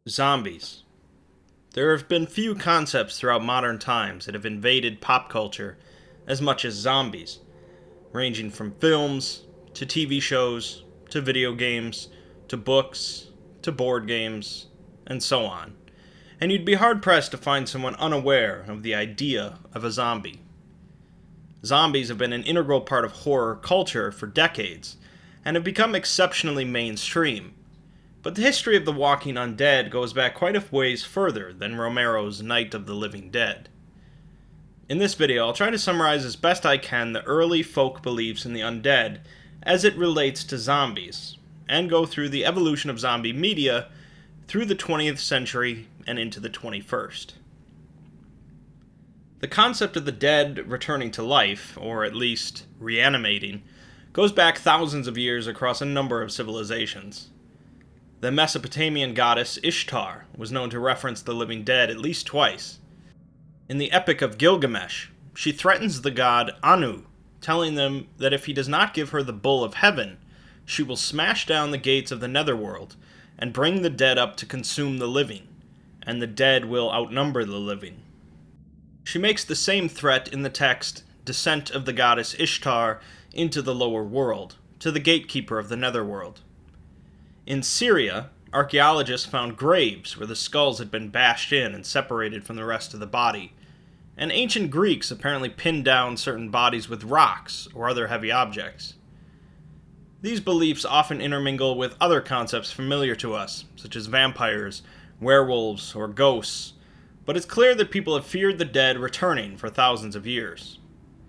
Zombies. There have been few concepts throughout modern times that have invaded pop culture as much as zombies, ranging from films, to TV shows, to video games, to books, to board games, and so on. And you'd be hard-pressed to find someone unaware of the idea of a zombie. Zombies have been an integral part of horror culture for decades, and have become exceptionally mainstream. But the history of the walking undead goes back quite a ways further than Romero's Night of the Living Dead. In this video, I'll try to summarize as best I can the early folk beliefs in the undead as it relates to zombies, and go through the evolution of zombie media through the 20th century and into the 21st. The concept of the dead returning to life, or at least reanimating, goes back thousands of years across a number of civilizations. The Mesopotamian goddess Ishtar was known to reference the living dead at least twice. In the Epic of Gilgamesh, she threatens the god Anu, telling them that if he does not give her the Bull of Heaven, she will smash down the gates of the netherworld and bring the dead up to consume the living, and the dead will outnumber the living. She makes the same threat in the text Descent of the Goddess Ishtar into the Lower World, to the gatekeeper of the netherworld. In Syria, archaeologists found graves where the skulls had been bashed in and separated from the rest of the body, and ancient Greeks apparently pinned down certain bodies with rocks or other heavy objects. These beliefs often intermingle with other concepts familiar to us, such as vampires, werewolves, or ghosts, but it's clear that people have feared the dead returning for thousands of years.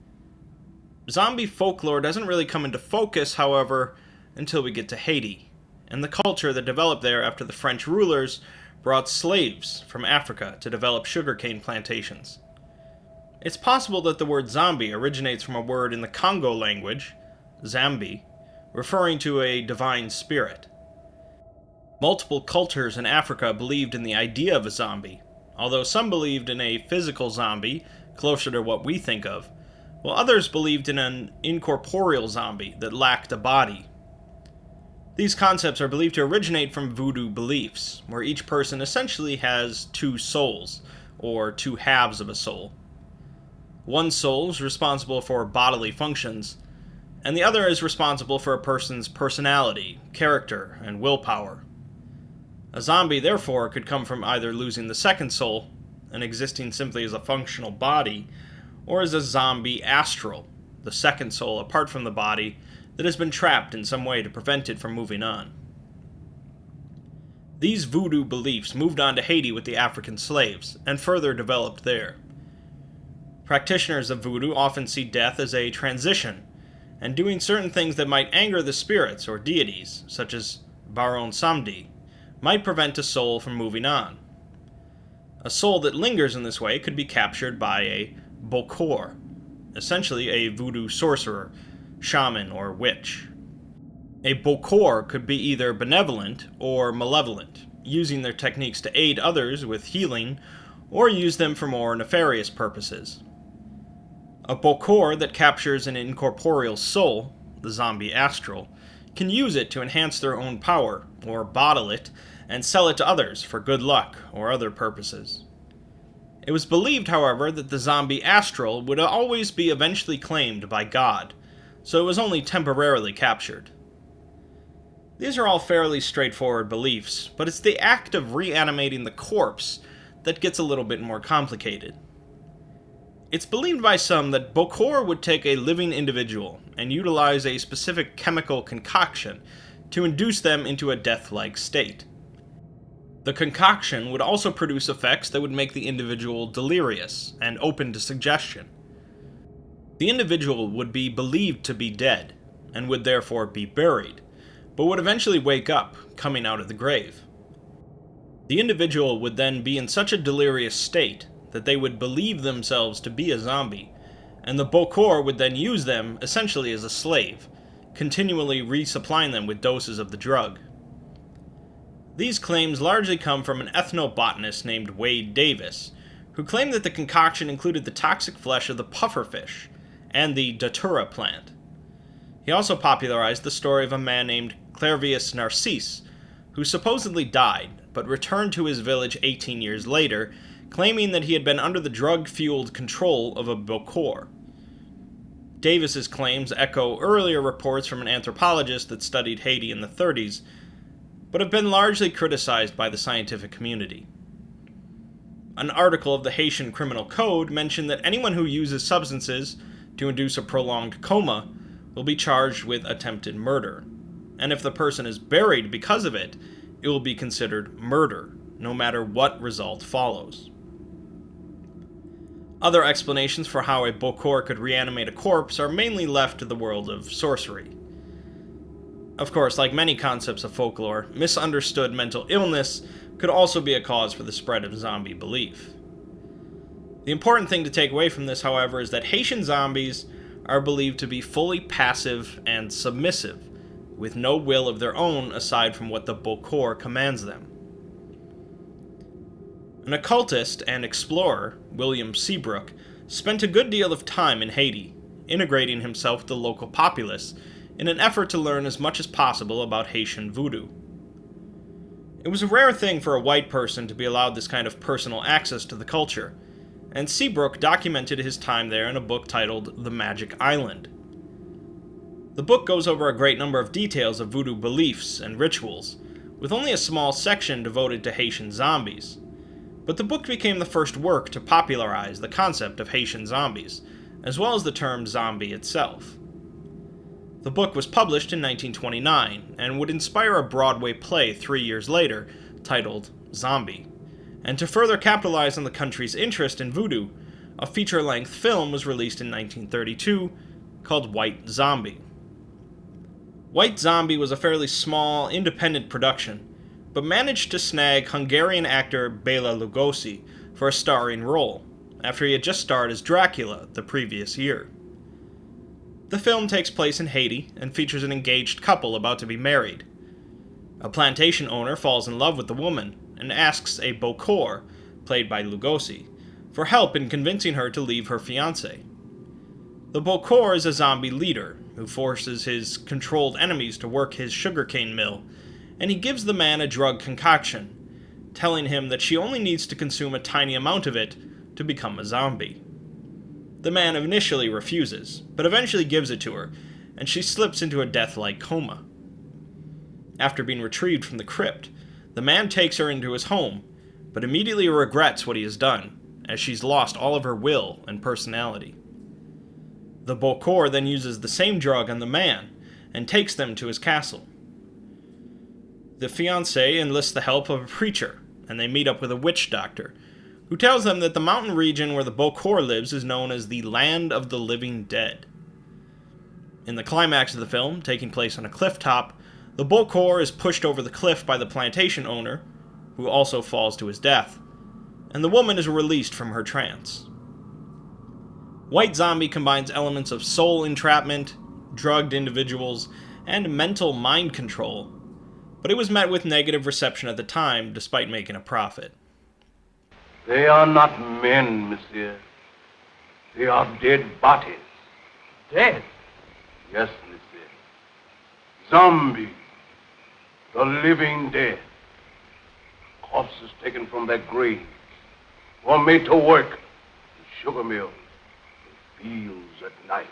Zombie folklore doesn't really come into focus, however, until we get to Haiti, and the culture that developed there after the French rulers brought slaves from Africa to develop sugarcane plantations. It's possible that the word zombie originates from a word in the Congo language, Zambi, referring to a divine spirit. Multiple cultures in Africa believed in the idea of a zombie, although some believed in a physical zombie, closer to what we think of, while others believed in an incorporeal zombie that lacked a body. These concepts are believed to originate from voodoo beliefs, where each person essentially has two souls, or two halves of a soul. One soul is responsible for bodily functions, and the other is responsible for a person's personality, character, and willpower. A zombie, therefore, could come from either losing the second soul, and existing simply as a functional body, or as a zombie astral, the second soul apart from the body, that has been trapped in some way to prevent it from moving on. These voodoo beliefs moved on to Haiti with the African slaves, and further developed there. Practitioners of voodoo often see death as a transition, and doing certain things that might anger the spirits or deities, such as Baron Samedi, might prevent a soul from moving on. A soul that lingers in this way could be captured by a bokor, essentially a voodoo sorcerer, shaman, or witch. A bokor could be either benevolent or malevolent, using their techniques to aid others with healing, or use them for more nefarious purposes. A bokor that captures an incorporeal soul, the zombie astral, can use it to enhance their own power, or bottle it, and sell it to others for good luck or other purposes. It was believed, however, that the zombie astral would always be eventually claimed by God, so it was only temporarily captured. These are all fairly straightforward beliefs, but it's the act of reanimating the corpse that gets a little bit more complicated. It's believed by some that Bokor would take a living individual and utilize a specific chemical concoction to induce them into a death-like state. The concoction would also produce effects that would make the individual delirious and open to suggestion. The individual would be believed to be dead, and would therefore be buried, but would eventually wake up, coming out of the grave. The individual would then be in such a delirious state that they would believe themselves to be a zombie, and the Bokor would then use them essentially as a slave, continually resupplying them with doses of the drug. These claims largely come from an ethnobotanist named Wade Davis, who claimed that the concoction included the toxic flesh of the pufferfish, and the datura plant. He also popularized the story of a man named Clervius Narcisse, who supposedly died, but returned to his village 18 years later, claiming that he had been under the drug-fueled control of a Bokor. Davis's claims echo earlier reports from an anthropologist that studied Haiti in the 30s, but have been largely criticized by the scientific community. An article of the Haitian Criminal Code mentioned that anyone who uses substances to induce a prolonged coma will be charged with attempted murder, and if the person is buried because of it, it will be considered murder, no matter what result follows. Other explanations for how a Bokor could reanimate a corpse are mainly left to the world of sorcery. Of course, like many concepts of folklore, misunderstood mental illness could also be a cause for the spread of zombie belief. The important thing to take away from this, however, is that Haitian zombies are believed to be fully passive and submissive, with no will of their own aside from what the Bokor commands them. An occultist and explorer, William Seabrook, spent a good deal of time in Haiti, integrating himself with the local populace in an effort to learn as much as possible about Haitian voodoo. It was a rare thing for a white person to be allowed this kind of personal access to the culture, and Seabrook documented his time there in a book titled The Magic Island. The book goes over a great number of details of voodoo beliefs and rituals, with only a small section devoted to Haitian zombies. But the book became the first work to popularize the concept of Haitian zombies, as well as the term zombie itself. The book was published in 1929 and would inspire a Broadway play 3 years later titled Zombie. And to further capitalize on the country's interest in voodoo, a feature-length film was released in 1932 called White Zombie. White Zombie was a fairly small, independent production, but managed to snag Hungarian actor Bela Lugosi for a starring role, after he had just starred as Dracula the previous year. The film takes place in Haiti and features an engaged couple about to be married. A plantation owner falls in love with the woman and asks a Bokor, played by Lugosi, for help in convincing her to leave her fiancé. The Bokor is a zombie leader who forces his controlled enemies to work his sugarcane mill, and he gives the man a drug concoction, telling him that she only needs to consume a tiny amount of it to become a zombie. The man initially refuses, but eventually gives it to her, and she slips into a death-like coma. After being retrieved from the crypt, the man takes her into his home, but immediately regrets what he has done, as she's lost all of her will and personality. The Bokor then uses the same drug on the man, and takes them to his castle. The fiancé enlists the help of a preacher, and they meet up with a witch doctor, who tells them that the mountain region where the Bokor lives is known as the Land of the Living Dead. In the climax of the film, taking place on a cliff top, the Bokor is pushed over the cliff by the plantation owner, who also falls to his death, and the woman is released from her trance. White Zombie combines elements of soul entrapment, drugged individuals, and mental mind control, but it was met with negative reception at the time, despite making a profit. They are not men, monsieur. They are dead bodies. Dead? Yes, monsieur. Zombies. The living dead. Corpses taken from their graves, or made to work in sugar mills and fields at night.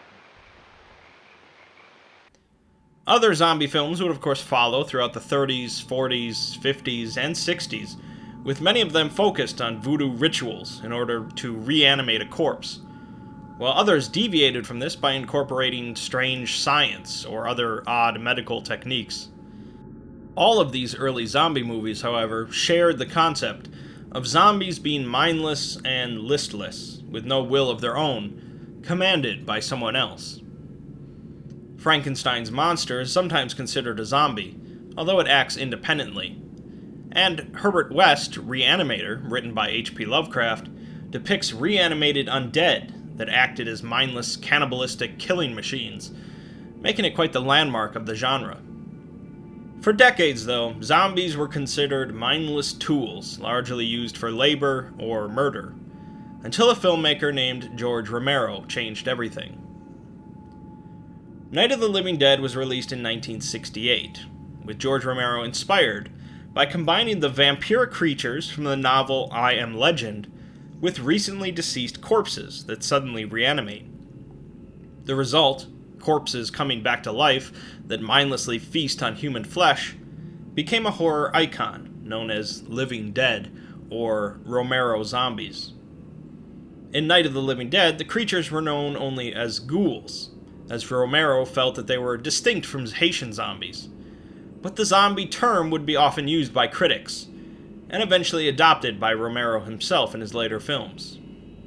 Other zombie films would of course follow throughout the 30s, 40s, 50s, and 60s, with many of them focused on voodoo rituals in order to reanimate a corpse, while others deviated from this by incorporating strange science or other odd medical techniques. All of these early zombie movies, however, shared the concept of zombies being mindless and listless, with no will of their own, commanded by someone else. Frankenstein's monster is sometimes considered a zombie, although it acts independently. And Herbert West, Reanimator, written by H.P. Lovecraft, depicts reanimated undead that acted as mindless, cannibalistic killing machines, making it quite the landmark of the genre. For decades, though, zombies were considered mindless tools, largely used for labor or murder, until a filmmaker named George Romero changed everything. Night of the Living Dead was released in 1968, with George Romero inspired by combining the vampiric creatures from the novel I Am Legend with recently deceased corpses that suddenly reanimate. The result, corpses coming back to life that mindlessly feast on human flesh, became a horror icon known as Living Dead, or Romero zombies. In Night of the Living Dead, the creatures were known only as ghouls, as Romero felt that they were distinct from Haitian zombies. But the zombie term would be often used by critics, and eventually adopted by Romero himself in his later films.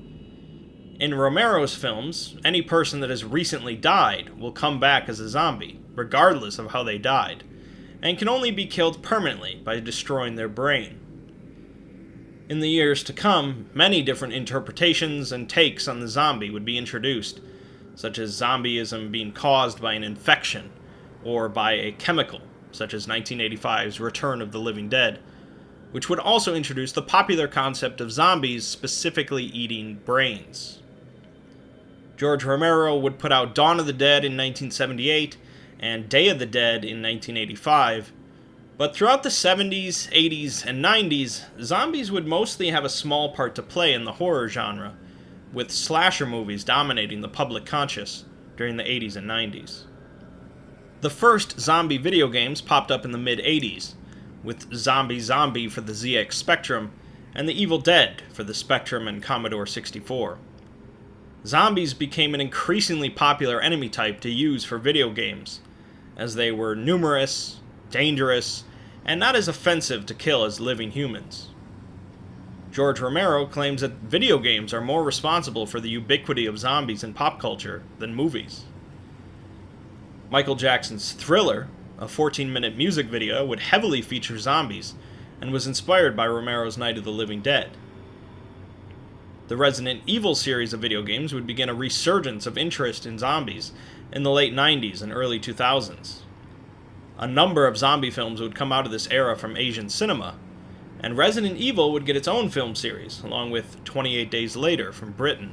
In Romero's films, any person that has recently died will come back as a zombie, regardless of how they died, and can only be killed permanently by destroying their brain. In the years to come, many different interpretations and takes on the zombie would be introduced, such as zombieism being caused by an infection, or by a chemical, such as 1985's Return of the Living Dead, which would also introduce the popular concept of zombies specifically eating brains. George Romero would put out Dawn of the Dead in 1978 and Day of the Dead in 1985, but throughout the 70s, 80s, and 90s, zombies would mostly have a small part to play in the horror genre, with slasher movies dominating the public conscious during the 80s and 90s. The first zombie video games popped up in the mid-80s, with Zombie Zombie for the ZX Spectrum and The Evil Dead for the Spectrum and Commodore 64. Zombies became an increasingly popular enemy type to use for video games, as they were numerous, dangerous, and not as offensive to kill as living humans. George Romero claims that video games are more responsible for the ubiquity of zombies in pop culture than movies. Michael Jackson's Thriller, a 14-minute music video, would heavily feature zombies, and was inspired by Romero's Night of the Living Dead. The Resident Evil series of video games would begin a resurgence of interest in zombies in the late 90s and early 2000s. A number of zombie films would come out of this era from Asian cinema, and Resident Evil would get its own film series, along with 28 Days Later from Britain.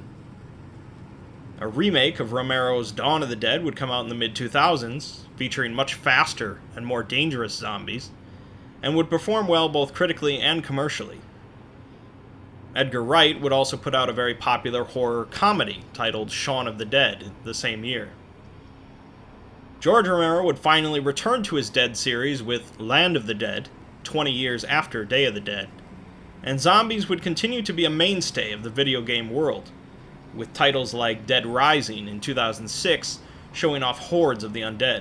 A remake of Romero's Dawn of the Dead would come out in the mid-2000s, featuring much faster and more dangerous zombies, and would perform well both critically and commercially. Edgar Wright would also put out a very popular horror comedy titled Shaun of the Dead the same year. George Romero would finally return to his Dead series with Land of the Dead, 20 years after Day of the Dead, and zombies would continue to be a mainstay of the video game world, with titles like Dead Rising in 2006 showing off hordes of the undead.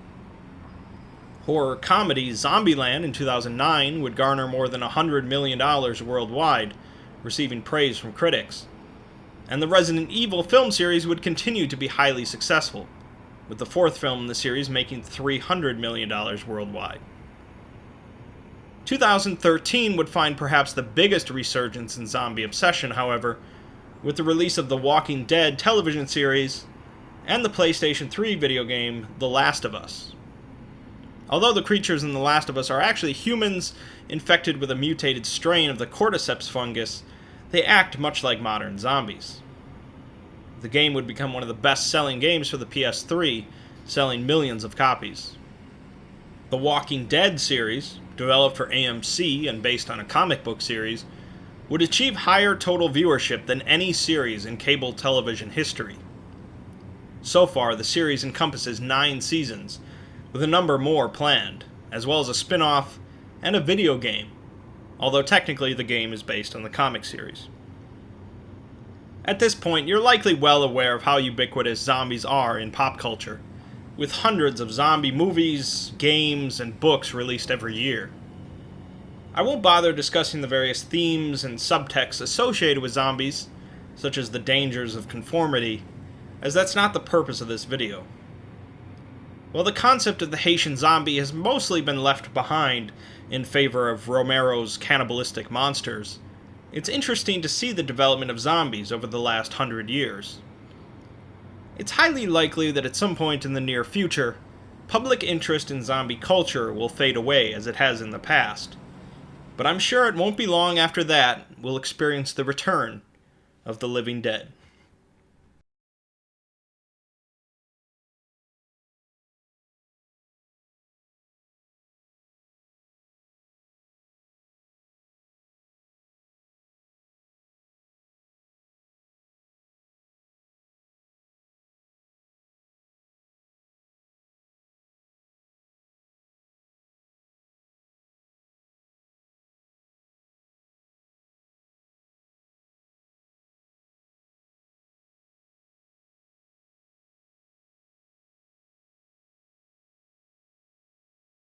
Horror comedy Zombieland in 2009 would garner more than $100 million worldwide, receiving praise from critics. And the Resident Evil film series would continue to be highly successful, with the fourth film in the series making $300 million worldwide. 2013 would find perhaps the biggest resurgence in zombie obsession, however, with the release of the Walking Dead television series and the PlayStation 3 video game The Last of Us. Although the creatures in The Last of Us are actually humans infected with a mutated strain of the cordyceps fungus, they act much like modern zombies. The game would become one of the best-selling games for the PS3, selling millions of copies. The Walking Dead series, developed for AMC and based on a comic book series, would achieve higher total viewership than any series in cable television history. So far, the series encompasses 9 seasons, with a number more planned, as well as a spin-off and a video game, although technically the game is based on the comic series. At this point, you're likely well aware of how ubiquitous zombies are in pop culture, with hundreds of zombie movies, games, and books released every year. I won't bother discussing the various themes and subtexts associated with zombies, such as the dangers of conformity, as that's not the purpose of this video. While the concept of the Haitian zombie has mostly been left behind in favor of Romero's cannibalistic monsters, it's interesting to see the development of zombies over the last 100 years. It's highly likely that at some point in the near future, public interest in zombie culture will fade away as it has in the past, but I'm sure it won't be long after that we'll experience the return of the living dead.